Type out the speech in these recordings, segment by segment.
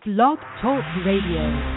Blog Talk Radio.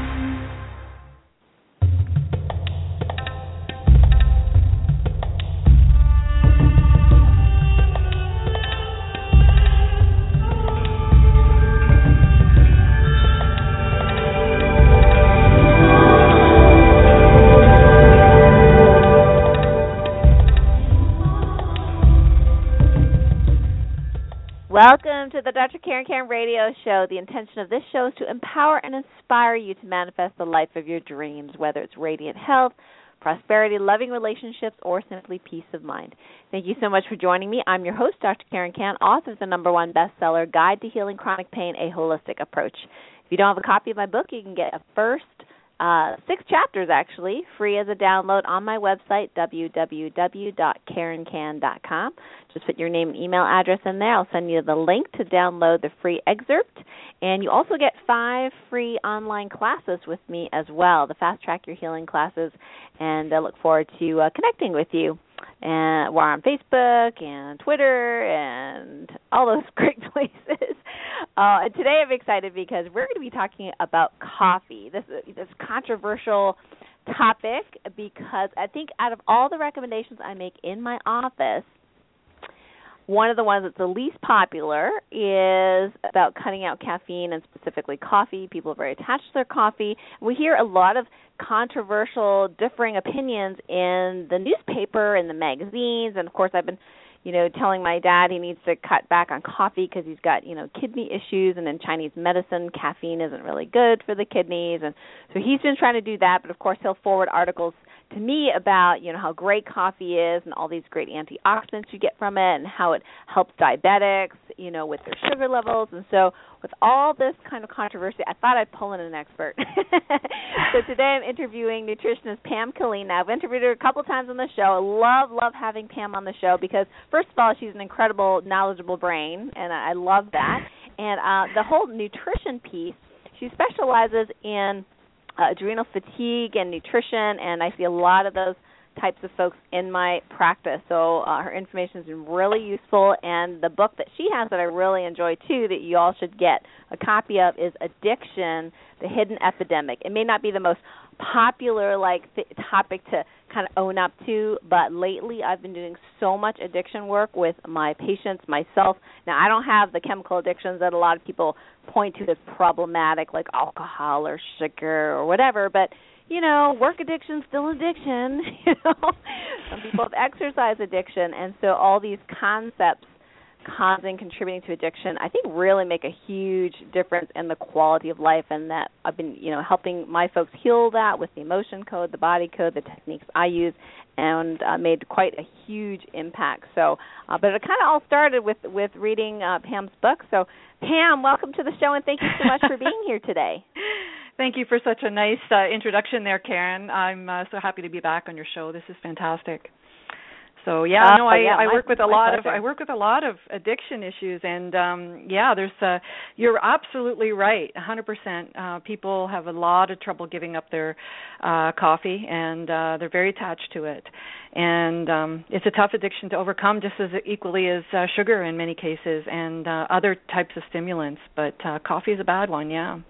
Welcome to the Dr. Karen Karen Radio Show. The intention of this show is to empower and inspire you to manifest the life of your dreams, whether it's radiant health, prosperity, loving relationships, or simply peace of mind. Thank you so much for joining me. I'm your host, Dr. Karen Karen, author of the #1 bestseller, Guide to Healing Chronic Pain, A Holistic Approach. If you don't have a copy of my book, you can get a first 6 chapters, actually, free as a download on my website, www.karencan.com. Just put your name and email address in there. I'll send you the link to download the free excerpt. And you also get 5 free online classes with me as well, the Fast Track Your Healing classes. And I look forward to connecting with you. And we're on Facebook and Twitter and all those great places. And today I'm excited because we're going to be talking about coffee. This controversial topic, because I think out of all the recommendations I make in my office, one of the ones that's the least popular is about cutting out caffeine and specifically coffee. People are very attached to their coffee. We hear a lot of controversial, differing opinions in the newspaper and the magazines. And, of course, I've been, telling my dad he needs to cut back on coffee because he's got, kidney issues. And in Chinese medicine, caffeine isn't really good for the kidneys. And so he's been trying to do that. But, of course, he'll forward articles to me about, how great coffee is and all these great antioxidants you get from it and how it helps diabetics, with their sugar levels. And so with all this kind of controversy, I thought I'd pull in an expert. So today I'm interviewing nutritionist Pam Killeen. Now, I've interviewed her a couple times on the show. I love having Pam on the show because, first of all, she's an incredible, knowledgeable brain, and I love that. And the whole nutrition piece, she specializes in adrenal fatigue and nutrition, and I see a lot of those types of folks in my practice. So her information has been really useful, and the book that she has that I really enjoy, too, that you all should get a copy of is Addiction, The Hidden Epidemic. It may not be the most popular topic to kind of own up to, but lately I've been doing so much addiction work with my patients, myself. Now, I don't have the chemical addictions that a lot of people point to as problematic, like alcohol or sugar or whatever, but work addiction's still addiction. Some people have exercise addiction, and so all these concepts contributing to addiction, I think really make a huge difference in the quality of life, and that I've been, helping my folks heal that with the emotion code, the body code, the techniques I use, and made quite a huge impact. So, but it kind of all started with reading Pam's book. So, Pam, welcome to the show, and thank you so much for being here today. Thank you for such a nice introduction there, Karen. I'm so happy to be back on your show. This is fantastic. So I work with a lot of addiction issues, and there's you're absolutely right, 100%. People have a lot of trouble giving up their coffee, and they're very attached to it, and it's a tough addiction to overcome, just as equally as sugar in many cases, and other types of stimulants. But coffee is a bad one, yeah.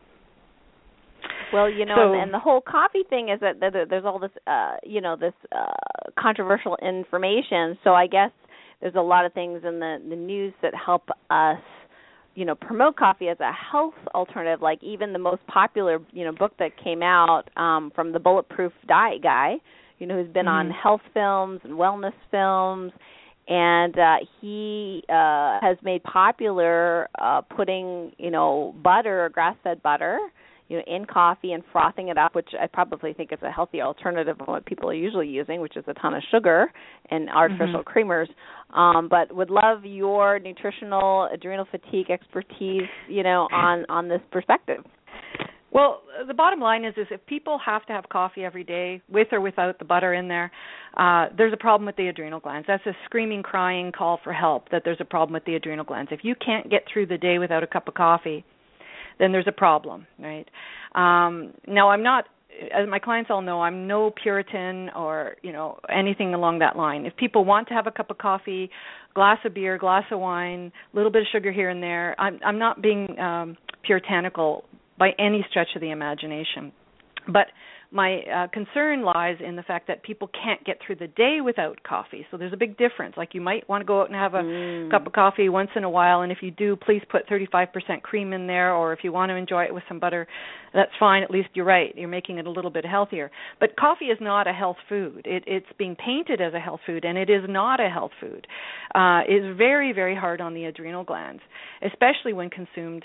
Well, and the whole coffee thing is that there's all this, this controversial information. So I guess there's a lot of things in the news that help us, promote coffee as a health alternative. Like even the most popular, book that came out from the Bulletproof Diet guy, who's been on health films and wellness films. And he has made popular putting, butter or grass-fed butter, in coffee and frothing it up, which I probably think is a healthy alternative to what people are usually using, which is a ton of sugar and artificial creamers. But would love your nutritional adrenal fatigue expertise, on this perspective. Well, the bottom line is if people have to have coffee every day, with or without the butter in there, there's a problem with the adrenal glands. That's a screaming, crying call for help, that there's a problem with the adrenal glands. If you can't get through the day without a cup of coffee, then there's a problem, right? Now, I'm not, as my clients all know, I'm no Puritan or, anything along that line. If people want to have a cup of coffee, glass of beer, glass of wine, a little bit of sugar here and there, I'm not being puritanical by any stretch of the imagination. But my concern lies in the fact that people can't get through the day without coffee. So there's a big difference. Like, you might want to go out and have a cup of coffee once in a while, and if you do, please put 35% cream in there, or if you want to enjoy it with some butter, that's fine. At least you're right. You're making it a little bit healthier. But coffee is not a health food. It's being painted as a health food, and it is not a health food. It's very, very hard on the adrenal glands, especially when consumed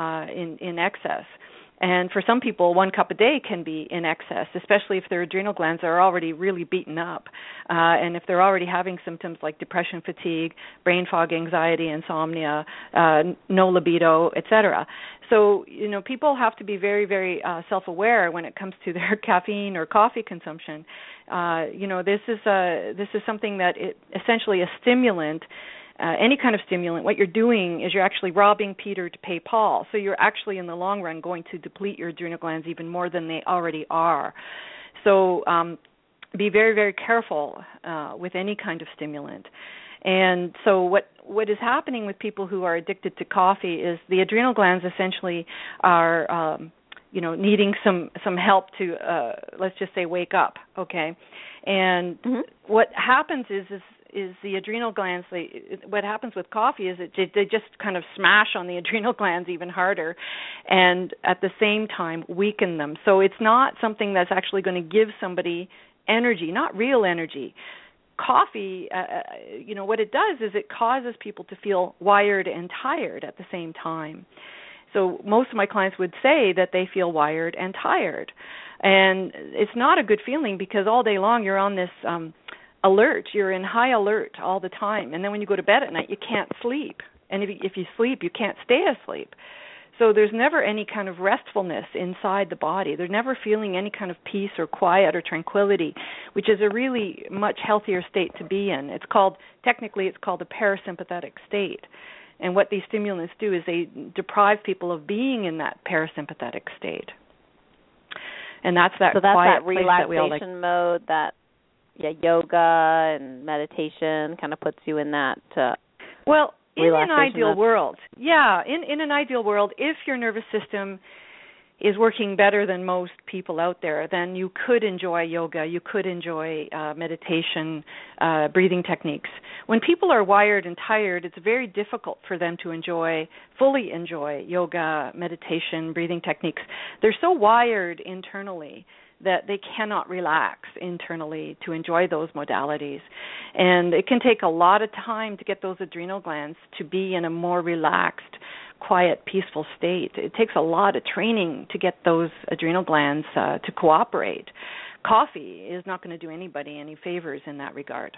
in excess. And for some people, 1 cup a day can be in excess, especially if their adrenal glands are already really beaten up, and if they're already having symptoms like depression, fatigue, brain fog, anxiety, insomnia, no libido, etc. So, people have to be very, very self-aware when it comes to their caffeine or coffee consumption. This is something that essentially a stimulant. Any kind of stimulant, what you're doing is you're actually robbing Peter to pay Paul. So you're actually, in the long run, going to deplete your adrenal glands even more than they already are. So be very, very careful with any kind of stimulant. And so what is happening with people who are addicted to coffee is the adrenal glands essentially are needing some help to, let's just say, wake up, okay? And what happens is the adrenal glands, what happens with coffee is that they just kind of smash on the adrenal glands even harder, and at the same time weaken them. So it's not something that's actually going to give somebody energy, not real energy. Coffee, what it does is it causes people to feel wired and tired at the same time. So most of my clients would say that they feel wired and tired. And it's not a good feeling, because all day long you're on this alert. You're in high alert all the time. And then when you go to bed at night, you can't sleep. And if you sleep, you can't stay asleep. So there's never any kind of restfulness inside the body. They're never feeling any kind of peace or quiet or tranquility, which is a really much healthier state to be in. Technically it's called a parasympathetic state. And what these stimulants do is they deprive people of being in that parasympathetic state. And that's that quiet place that we all like. Relaxation mode, that yoga and meditation kind of puts you in that in an ideal world. Yeah, in an ideal world, if your nervous system is working better than most people out there, then you could enjoy yoga, you could enjoy meditation, breathing techniques. When people are wired and tired, it's very difficult for them to fully enjoy yoga, meditation, breathing techniques. They're so wired internally that they cannot relax internally to enjoy those modalities. And it can take a lot of time to get those adrenal glands to be in a more relaxed, quiet, peaceful state. It takes a lot of training to get those adrenal glands to cooperate. Coffee is not going to do anybody any favors in that regard.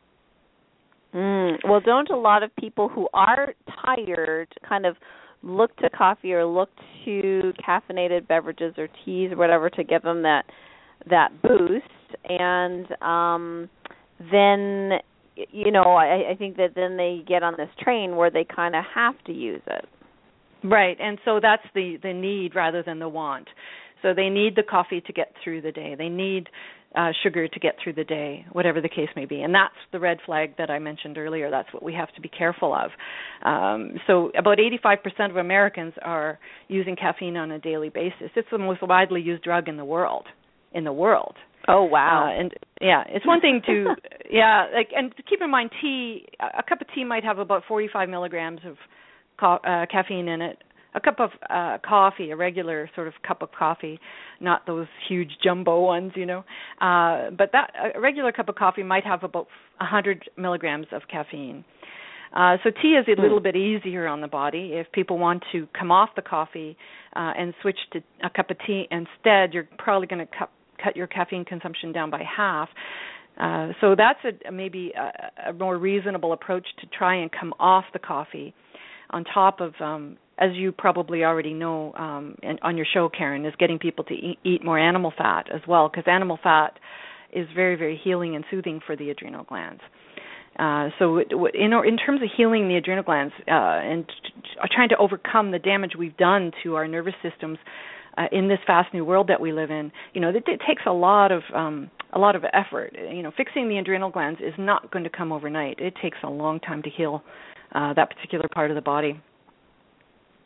Well, don't a lot of people who are tired kind of look to coffee or look to caffeinated beverages or teas or whatever to give them that boost? And then, I think that then they get on this train where they kind of have to use it. Right, and so that's the need rather than the want. So they need the coffee to get through the day. They need sugar to get through the day, whatever the case may be. And that's the red flag that I mentioned earlier. That's what we have to be careful of. So about 85% of Americans are using caffeine on a daily basis. It's the most widely used drug in the world. Oh, wow. And it's one thing to, and keep in mind, a cup of tea might have about 45 milligrams of caffeine in it. A cup of coffee, a regular sort of cup of coffee, not those huge jumbo ones, but a regular cup of coffee might have about 100 milligrams of caffeine. So tea is a little bit easier on the body. If people want to come off the coffee and switch to a cup of tea instead, you're probably going to cut your caffeine consumption down by half. So that's maybe a more reasonable approach to try and come off the coffee, on top of, as you probably already know on your show, Karen, is getting people to eat more animal fat as well, because animal fat is very, very healing and soothing for the adrenal glands. So in terms of healing the adrenal glands and trying to overcome the damage we've done to our nervous systems in this fast new world that we live in, it takes a lot of effort. Fixing the adrenal glands is not going to come overnight. It takes a long time to heal that particular part of the body.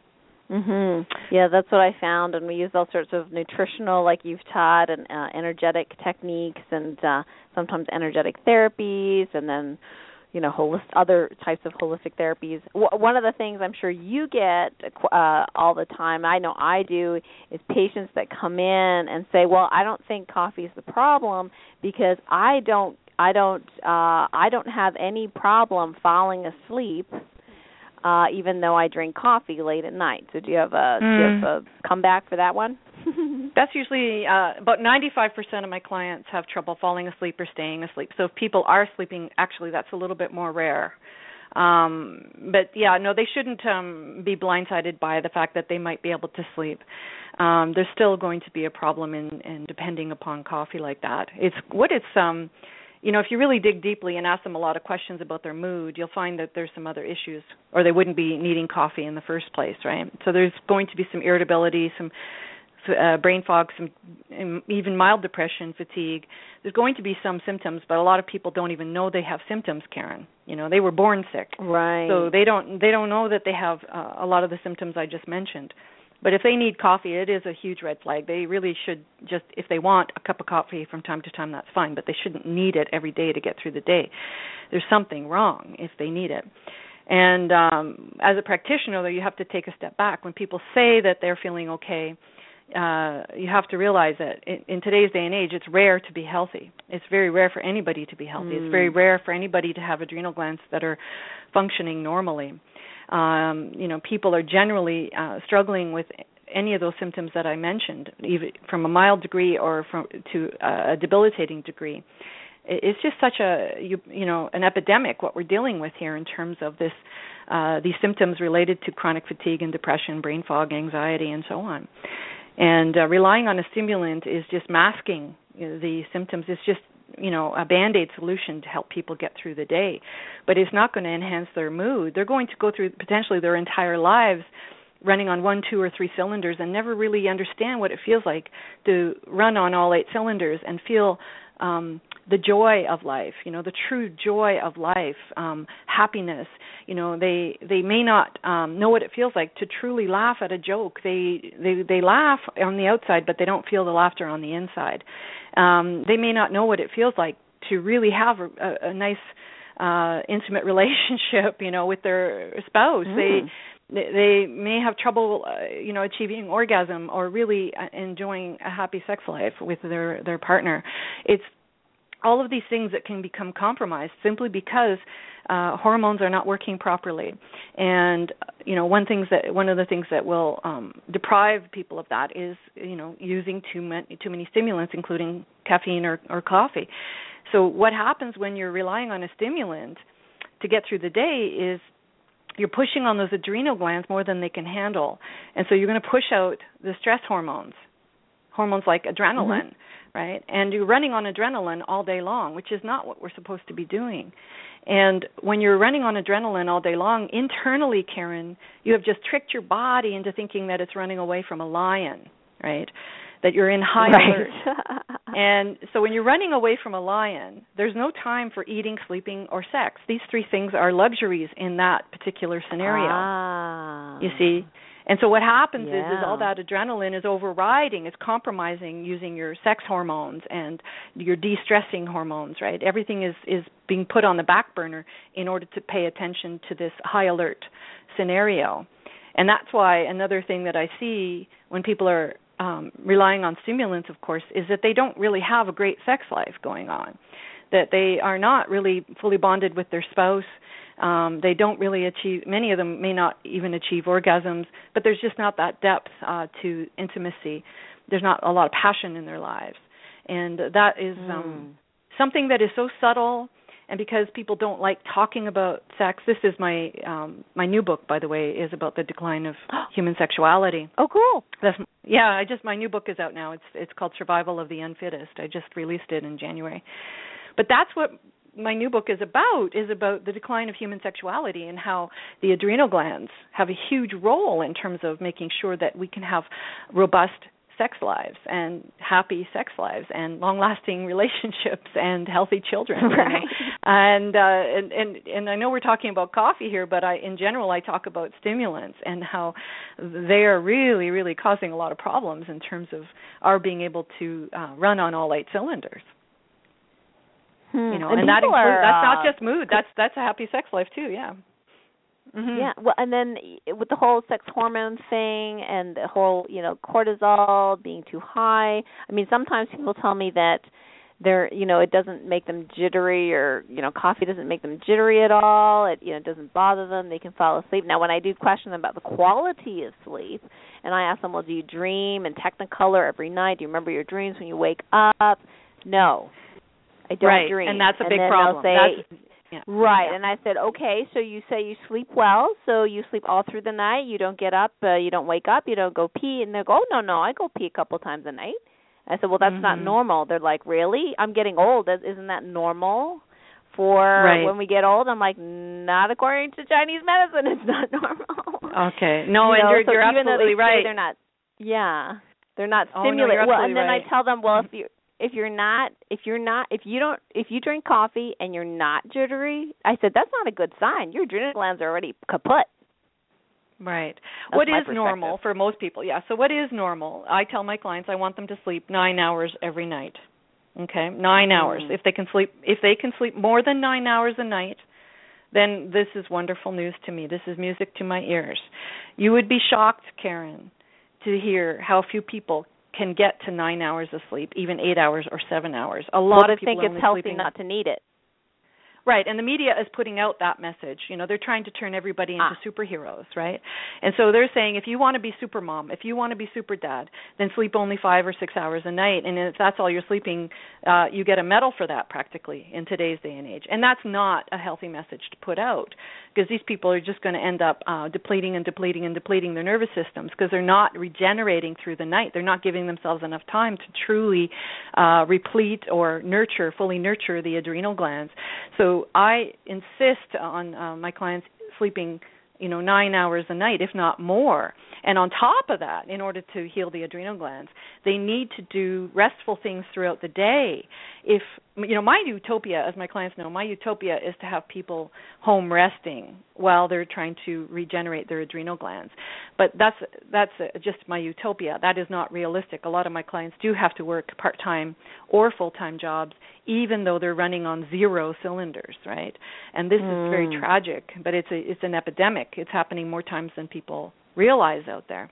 Yeah, that's what I found, and we use all sorts of nutritional, like you've taught, and energetic techniques, and sometimes energetic therapies, and then other types of holistic therapies. One of the things I'm sure you get all the time, I know I do, is patients that come in and say, "Well, I don't think coffee is the problem because I don't have any problem falling asleep, even though I drink coffee late at night." So do you have a comeback for that one? That's usually about 95% of my clients have trouble falling asleep or staying asleep. So if people are sleeping, actually that's a little bit more rare. But yeah, no, they shouldn't be blindsided by the fact that they might be able to sleep. There's still going to be a problem in depending upon coffee like that. If you really dig deeply and ask them a lot of questions about their mood, you'll find that there's some other issues, or they wouldn't be needing coffee in the first place, right? So there's going to be some irritability, some brain fog, some even mild depression, fatigue. There's going to be some symptoms, but a lot of people don't even know they have symptoms, Karen. They were born sick. Right. So they don't know that they have a lot of the symptoms I just mentioned. But if they need coffee, it is a huge red flag. They really should just, if they want a cup of coffee from time to time, that's fine, but they shouldn't need it every day to get through the day. There's something wrong if they need it. And as a practitioner, though, you have to take a step back. When people say that they're feeling okay, you have to realize that in today's day and age, it's rare to be healthy. It's very rare for anybody to be healthy. It's very rare for anybody to have adrenal glands that are functioning normally. People are generally struggling with any of those symptoms that I mentioned, even from a mild degree or to a debilitating degree. It's just such an epidemic what we're dealing with here in terms of these symptoms related to chronic fatigue and depression, brain fog, anxiety, and so on. And relying on a stimulant is just masking the symptoms. It's just a Band-Aid solution to help people get through the day. But it's not going to enhance their mood. They're going to go through potentially their entire lives running on 1, 2, or 3 cylinders and never really understand what it feels like to run on all 8 cylinders and feel the joy of life, the true joy of life, happiness. They may not know what it feels like to truly laugh at a joke. They laugh on the outside, but they don't feel the laughter on the inside. They may not know what it feels like to really have a nice intimate relationship, with their spouse. They may have trouble, achieving orgasm or really enjoying a happy sex life with their partner. It's all of these things that can become compromised simply because hormones are not working properly. And one of the things that will deprive people of that is using too many stimulants, including caffeine or coffee. So what happens when you're relying on a stimulant to get through the day is you're pushing on those adrenal glands more than they can handle. And so you're going to push out the stress hormones like adrenaline, right? And you're running on adrenaline all day long, which is not what we're supposed to be doing. And when you're running on adrenaline all day long, internally, Karen, you have just tricked your body into thinking that it's running away from a lion, right? That you're in high alert. And so when you're running away from a lion, there's no time for eating, sleeping, or sex. These 3 things are luxuries in that particular scenario. You see? And so what happens is all that adrenaline is overriding, it's compromising using your sex hormones and your de-stressing hormones, right? Everything is being put on the back burner in order to pay attention to this high alert scenario. And that's why another thing that I see when people are relying on stimulants, of course, is that they don't really have a great sex life going on, that they are not really fully bonded with their spouse. They don't really many of them may not even achieve orgasms, but there's just not that depth to intimacy. There's not a lot of passion in their lives. And that is something that is so subtle. And because people don't like talking about sex, this is my new book, by the way, is about the decline of human sexuality. Oh, cool. My new book is out now. It's called Survival of the Unfittest. I just released it in January. But that's what my new book is about the decline of human sexuality and how the adrenal glands have a huge role in terms of making sure that we can have robust sex lives and happy sex lives and long-lasting relationships and healthy children. Right. And I know we're talking about coffee here, but in general I talk about stimulants and how they are really, really causing a lot of problems in terms of our being able to run on all 8 cylinders. You know, and that includes, that's not just mood. That's a happy sex life too. Yeah. Mm-hmm. Yeah. Well, and then with the whole sex hormone thing and the whole, cortisol being too high. I mean, sometimes people tell me that it doesn't make them jittery, or coffee doesn't make them jittery at all. It doesn't bother them. They can fall asleep. Now, when I do question them about the quality of sleep, and I ask them, well, do you dream in Technicolor every night? Do you remember your dreams when you wake up? No, I don't dream. And that's a big problem. Right, and I said, okay, so you say you sleep well, so you sleep all through the night. You don't get up, you don't wake up, you don't go pee, and they go, oh, no, I go pee a couple times a night. I said, well, that's not normal. They're like, really? I'm getting old. Isn't that normal for when we get old? I'm like, not according to Chinese medicine. It's not normal. Okay. No, and you're absolutely right. They're not stimulated. Well, and then I tell them, well, if you drink coffee and you're not jittery, I said, that's not a good sign. Your adrenal glands are already kaput. Right. What is normal for most people? Yeah. So what is normal? I tell my clients I want them to sleep 9 hours every night. Okay? 9 hours. If they can sleep more than 9 hours a night, then this is wonderful news to me. This is music to my ears. You would be shocked, Karen, to hear how few people can get to 9 hours of sleep, even 8 hours or 7 hours. A lot of people think it's healthy not to need it. Right, and the media is putting out that message. They're trying to turn everybody into superheroes, right? And so they're saying, if you want to be super mom, if you want to be super dad, then sleep only 5 or 6 hours a night. And if that's all you're sleeping, you get a medal for that practically in today's day and age. And that's not a healthy message to put out, because these people are just going to end up depleting their nervous systems, because they're not regenerating through the night. They're not giving themselves enough time to truly replete or fully nurture the adrenal glands. So I insist on my clients sleeping, 9 hours a night, if not more. And on top of that, in order to heal the adrenal glands, they need to do restful things throughout the day. If, my utopia, as my clients know, my utopia is to have people home resting while they're trying to regenerate their adrenal glands. But that's just my utopia. That is not realistic. A lot of my clients do have to work part-time or full-time jobs, even though they're running on 0 cylinders, right? And this is very tragic, but it's an epidemic. It's happening more times than people realize out there.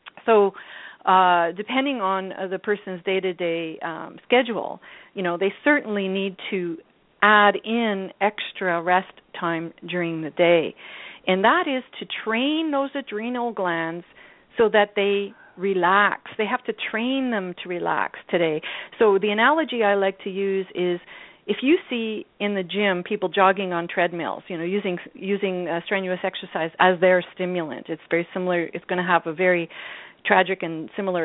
So depending on the person's day-to-day schedule, they certainly need to add in extra rest time during the day. And that is to train those adrenal glands so that they relax. They have to train them to relax today. So the analogy I like to use is, if you see in the gym people jogging on treadmills, using strenuous exercise as their stimulant, it's very similar. It's going to have a very tragic and similar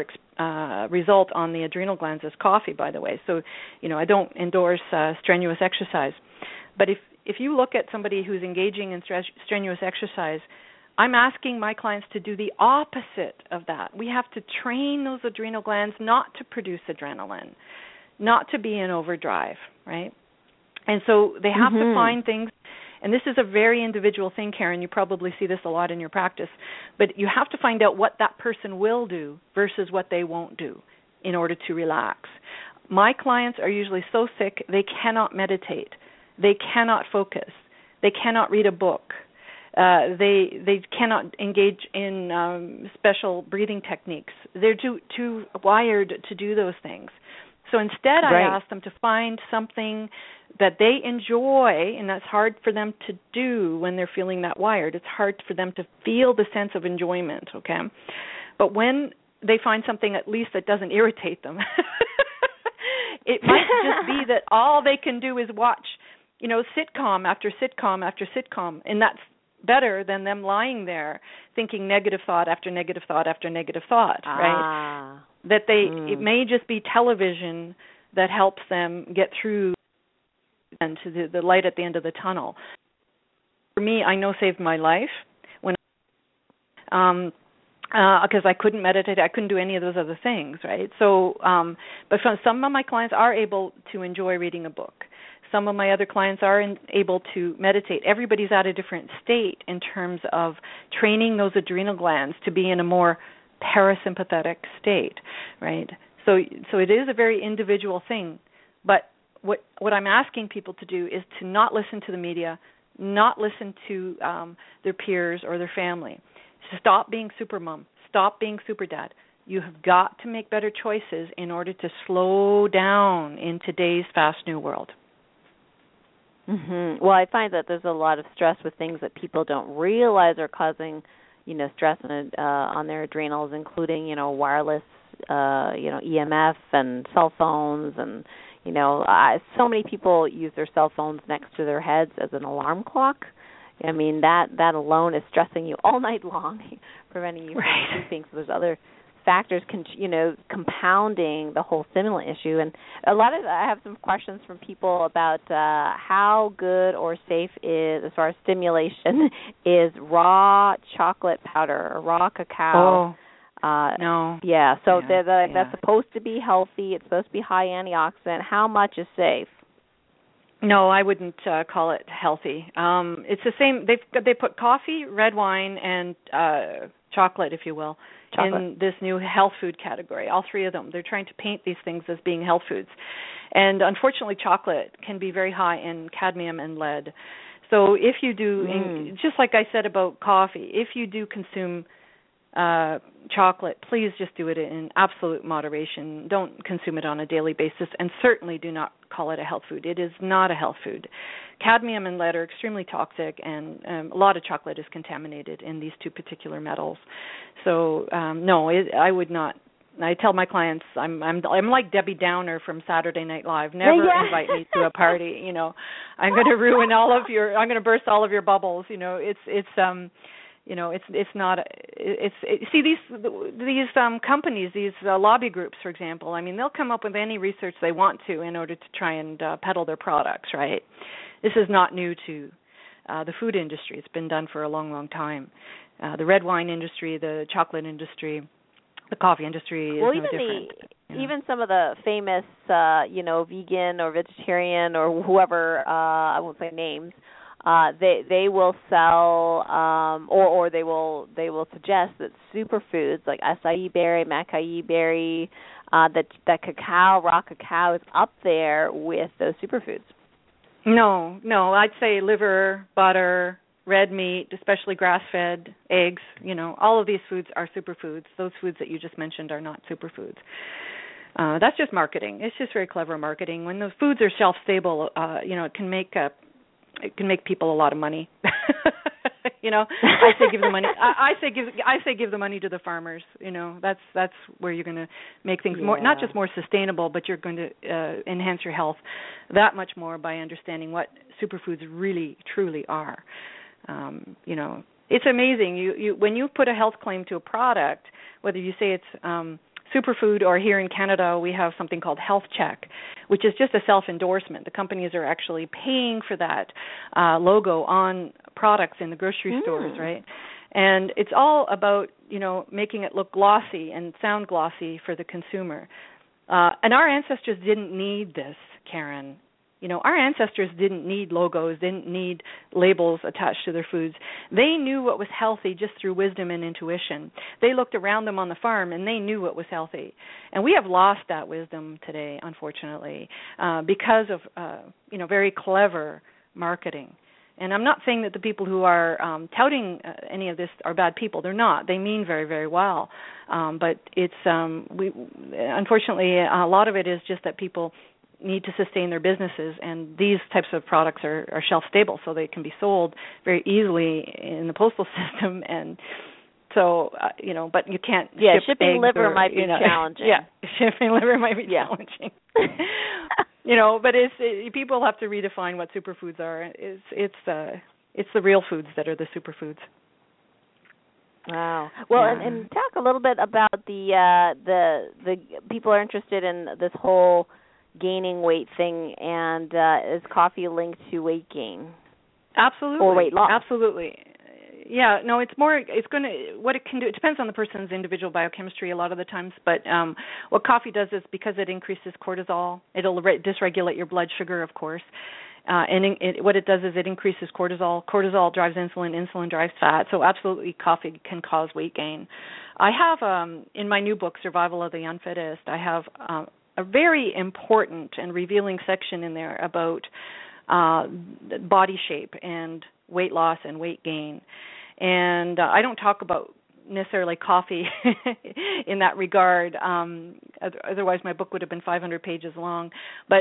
result on the adrenal glands as coffee, by the way. So, I don't endorse strenuous exercise. But if you look at somebody who's engaging in strenuous exercise, I'm asking my clients to do the opposite of that. We have to train those adrenal glands not to produce adrenaline, not to be in overdrive, right? And so they have to find things, and this is a very individual thing, Karen. You probably see this a lot in your practice, but you have to find out what that person will do versus what they won't do in order to relax. My clients are usually so sick they cannot meditate. They cannot focus. They cannot read a book. They cannot engage in special breathing techniques. They're too wired to do those things. So instead, I ask them to find something that they enjoy, and that's hard for them to do when they're feeling that wired. It's hard for them to feel the sense of enjoyment, okay? But when they find something at least that doesn't irritate them, it might just be that all they can do is watch, sitcom after sitcom after sitcom, and that's better than them lying there thinking negative thought after negative thought after negative thought, right? That it may just be television that helps them get through and to the light at the end of the tunnel. For me, I know saved my life when because I couldn't meditate, I couldn't do any of those other things, right? So, but some of my clients are able to enjoy reading a book. Some of my other clients are able to meditate. Everybody's at a different state in terms of training those adrenal glands to be in a more parasympathetic state, right? So it is a very individual thing. But what I'm asking people to do is to not listen to the media, not listen to their peers or their family. Stop being super mom. Stop being super dad. You have got to make better choices in order to slow down in today's fast new world. Mm-hmm. Well, I find that there's a lot of stress with things that people don't realize are causing, stress on their adrenals, including, wireless, EMF and cell phones, and so many people use their cell phones next to their heads as an alarm clock. I mean, that alone is stressing you all night long, preventing you from sleeping. So there's other factors, compounding the whole stimulant issue. And I have some questions from people about how good or safe is, as far as stimulation, is raw chocolate powder or raw cacao. No. Yeah, so that's supposed to be healthy. It's supposed to be high antioxidant. How much is safe? No, I wouldn't call it healthy. It's the same. They put coffee, red wine, and chocolate, if you will, in this new health food category. All three of them. They're trying to paint these things as being health foods, and unfortunately, chocolate can be very high in cadmium and lead. So if you do, just like I said about coffee, if you do consume chocolate, please just do it in absolute moderation. Don't consume it on a daily basis, and certainly do not call it a health food. It is not a health food. Cadmium and lead are extremely toxic, and a lot of chocolate is contaminated in these two particular metals. So no, I would not. I tell my clients I'm like Debbie Downer from Saturday Night Live. Never invite me to a party. I'm going to ruin I'm going to burst all of your bubbles. It's not. See these companies, these lobby groups, for example. I mean, they'll come up with any research they want to in order to try and peddle their products, right? This is not new to the food industry. It's been done for a long, long time. The red wine industry, the chocolate industry, the coffee industry is no different. Even some of the famous, vegan or vegetarian or whoever, I won't say names. They will sell or they will suggest that superfoods like acai berry, macai berry, that cacao, raw cacao is up there with those superfoods. No, I'd say liver, butter, red meat, especially grass-fed, eggs, all of these foods are superfoods. Those foods that you just mentioned are not superfoods. That's just marketing. It's just very clever marketing. When those foods are shelf-stable, it can make people a lot of money. I say give the money. I say give the money to the farmers. That's where you're going to make things more, not just more sustainable, but you're going to enhance your health that much more by understanding what superfoods really truly are. It's amazing. You when you put a health claim to a product, whether you say it's superfood, or here in Canada we have something called Health Check, which is just a self-endorsement. The companies are actually paying for that logo on products in the grocery stores, right? And it's all about, making it look glossy and sound glossy for the consumer. And our ancestors didn't need this, Karen. Our ancestors didn't need logos, didn't need labels attached to their foods. They knew what was healthy just through wisdom and intuition. They looked around them on the farm and they knew what was healthy. And we have lost that wisdom today, unfortunately, because of, very clever marketing. And I'm not saying that the people who are touting any of this are bad people. They're not. They mean very, very well. But it's unfortunately, a lot of it is just that people need to sustain their businesses, and these types of products are shelf stable, so they can be sold very easily in the postal system. And so, but you can't. Yeah, shipping liver might be challenging. Yeah, shipping liver might be challenging. But people have to redefine what superfoods are. It's the real foods that are the superfoods. Wow. Well, and talk a little bit about the people are interested in this whole gaining weight thing, and is coffee linked to weight gain? Absolutely. Or weight loss? Absolutely. Yeah, no, it's more, it's going to, what it can do, it depends on the person's individual biochemistry a lot of the times, but what coffee does is because it increases cortisol, it'll dysregulate your blood sugar, of course, and what it does is it increases cortisol. Cortisol drives insulin, insulin drives fat, so absolutely coffee can cause weight gain. I have, in my new book, Survival of the Unfittest, I have a very important and revealing section in there about body shape and weight loss and weight gain. And I don't talk about necessarily coffee in that regard. Otherwise, my book would have been 500 pages long. But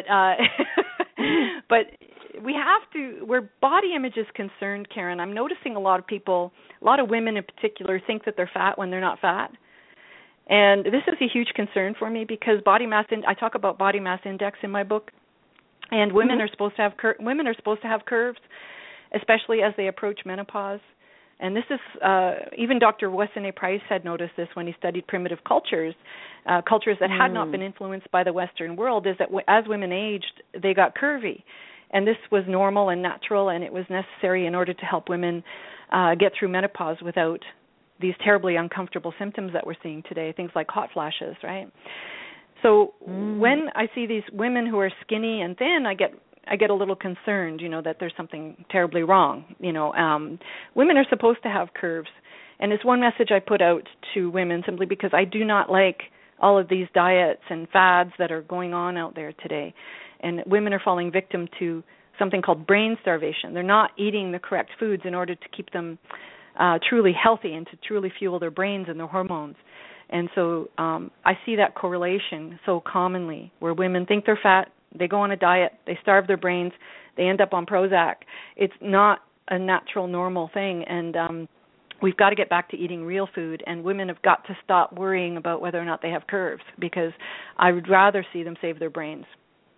but we have to, where body image is concerned, Karen, I'm noticing a lot of people, a lot of women in particular, think that they're fat when they're not fat. And this is a huge concern for me because I talk about body mass index in my book, and women are supposed to have curves, especially as they approach menopause. And this is even Dr. Weston A. Price had noticed this when he studied primitive cultures that had not been influenced by the Western world, is that as women aged, they got curvy. And this was normal and natural, and it was necessary in order to help women get through menopause without these terribly uncomfortable symptoms that we're seeing today, things like hot flashes, right? So when I see these women who are skinny and thin, I get a little concerned, that there's something terribly wrong. Women are supposed to have curves, and it's one message I put out to women simply because I do not like all of these diets and fads that are going on out there today. And women are falling victim to something called brain starvation. They're not eating the correct foods in order to keep them truly healthy and to truly fuel their brains and their hormones. And so I see that correlation so commonly where women think they're fat, they go on a diet, they starve their brains, they end up on Prozac. It's not a natural, normal thing, and we've got to get back to eating real food, and women have got to stop worrying about whether or not they have curves because I would rather see them save their brains.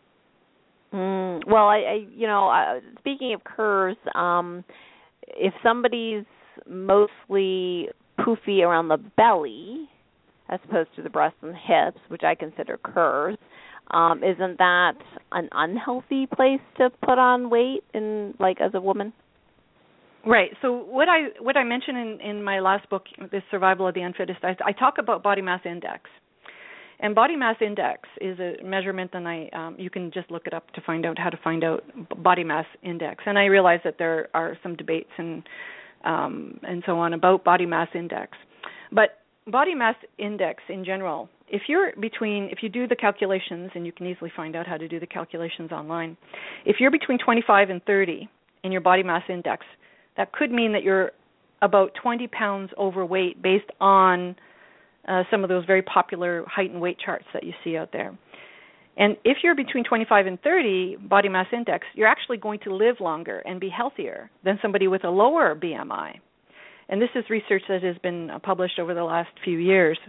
Well, speaking of curves, if somebody's mostly poofy around the belly as opposed to the breasts and hips, which I consider curves, isn't that an unhealthy place to put on weight as a woman? Right. So what I mentioned in my last book, The Survival of the Unfittest, I talk about body mass index. And body mass index is a measurement, and you can just look it up to find out how to find out body mass index. And I realize that there are some debates and so on about body mass index. But body mass index in general, if you do the calculations, and you can easily find out how to do the calculations online, if you're between 25 and 30 in your body mass index, that could mean that you're about 20 pounds overweight based on some of those very popular height and weight charts that you see out there. And if you're between 25 and 30 body mass index, you're actually going to live longer and be healthier than somebody with a lower BMI. And this is research that has been published over the last few years.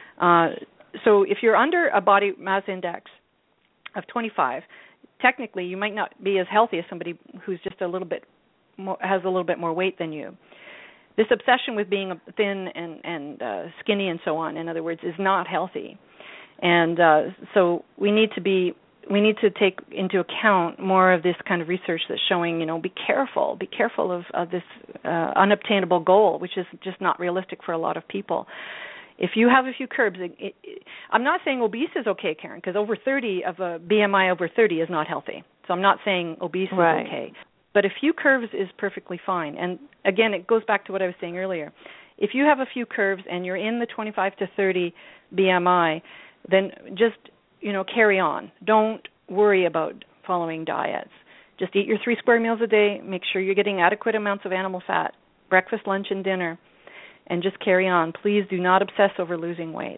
So if you're under a body mass index of 25, technically you might not be as healthy as somebody who's just a little bit more, has a little bit more weight than you. This obsession with being thin and skinny and so on, in other words, is not healthy. And so we need to take into account more of this kind of research that's showing, be careful of this unobtainable goal, which is just not realistic for a lot of people. If you have a few curves, I'm not saying obese is okay, Karen, because over 30 of a BMI over 30 is not healthy. So I'm not saying obese is okay. But a few curves is perfectly fine. And again, it goes back to what I was saying earlier. If you have a few curves and you're in the 25 to 30 BMI, then just, carry on. Don't worry about following diets. Just eat your 3 square meals a day. Make sure you're getting adequate amounts of animal fat, breakfast, lunch, and dinner, and just carry on. Please do not obsess over losing weight.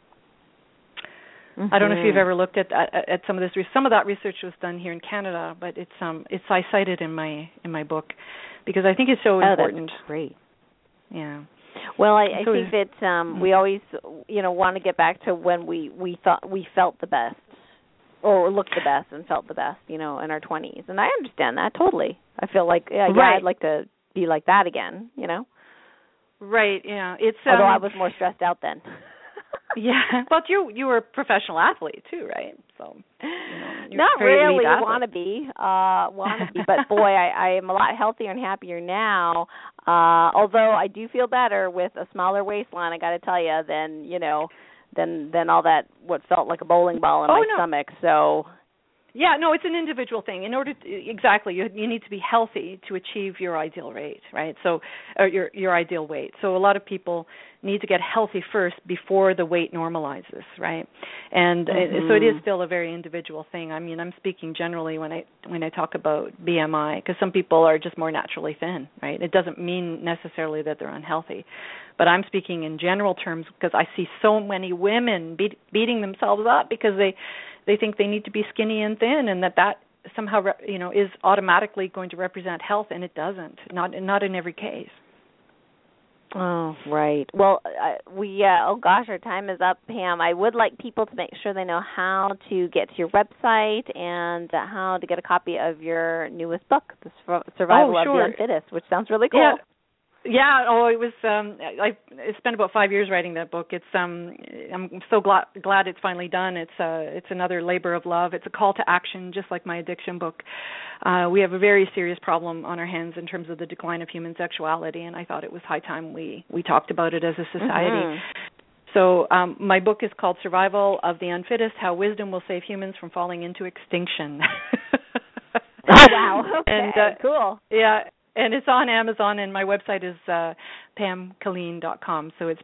I don't know if you've ever looked at some of this. Some of that research was done here in Canada, but I cite it in my book because I think it's so important. That's great. Yeah. Well, I think that we always, want to get back to when we thought we felt the best or looked the best and felt the best, in our 20s. And I understand that totally. I feel like, I'd like to be like that again, Right, yeah. Although I was more stressed out then. Yeah, but you were a professional athlete too, right? So not really wannabe, but boy, I am a lot healthier and happier now. Although I do feel better with a smaller waistline, I got to tell you, than all that what felt like a bowling ball in my stomach. So. Yeah, no, it's an individual thing. In order to, exactly, you need to be healthy to achieve your ideal rate, right? So, your ideal weight. So a lot of people need to get healthy first before the weight normalizes, right? And so it is still a very individual thing. I mean, I'm speaking generally when I talk about BMI, because some people are just more naturally thin, right? It doesn't mean necessarily that they're unhealthy. But I'm speaking in general terms because I see so many women beating themselves up because they think they need to be skinny and thin, and that somehow is automatically going to represent health, and it doesn't. Not in every case. Oh, right. Well, our time is up, Pam. I would like people to make sure they know how to get to your website and how to get a copy of your newest book, The Survival of the Unfittest, which sounds really cool. Yeah. It was. I spent about 5 years writing that book. It's. I'm so glad it's finally done. It's another labor of love. It's a call to action, just like my addiction book. We have a very serious problem on our hands in terms of the decline of human sexuality, and I thought it was high time we talked about it as a society. Mm-hmm. So my book is called Survival of the Unfittest: How Wisdom Will Save Humans from Falling into Extinction. Oh, wow. Okay. And, cool. Yeah. And it's on Amazon, and my website is pamkilleen.com. So it's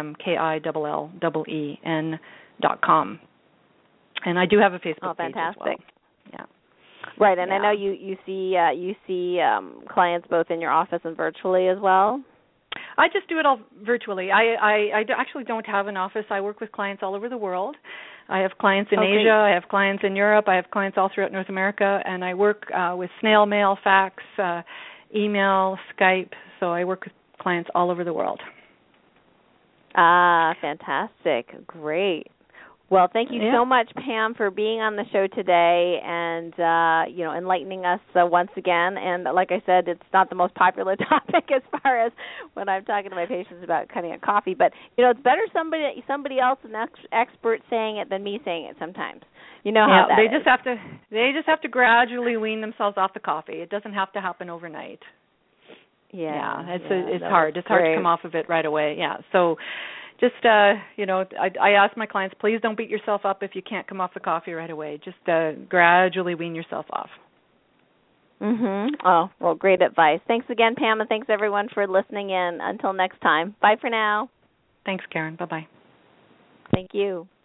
PAMKILLEEN.com. And I do have a Facebook page as well. Yeah. Right, and I know you see clients both in your office and virtually as well. I just do it all virtually. I actually don't have an office. I work with clients all over the world. I have clients in Asia. I have clients in Europe. I have clients all throughout North America, and I work with snail mail, fax, email, Skype, so I work with clients all over the world. Fantastic. Great. Well, thank you so much, Pam, for being on the show today and, enlightening us once again. And like I said, it's not the most popular topic as far as when I'm talking to my patients about cutting a coffee. But, it's better somebody else, an expert saying it than me saying it sometimes. You know how that is. They just have to gradually wean themselves off the coffee. It doesn't have to happen overnight. It's hard. It's hard to come off of it right away. Yeah. So just, I ask my clients, please don't beat yourself up if you can't come off the coffee right away. Just gradually wean yourself off. Mm-hmm. Oh, well, great advice. Thanks again, Pam, and thanks, everyone, for listening in. Until next time. Bye for now. Thanks, Karen. Bye-bye. Thank you.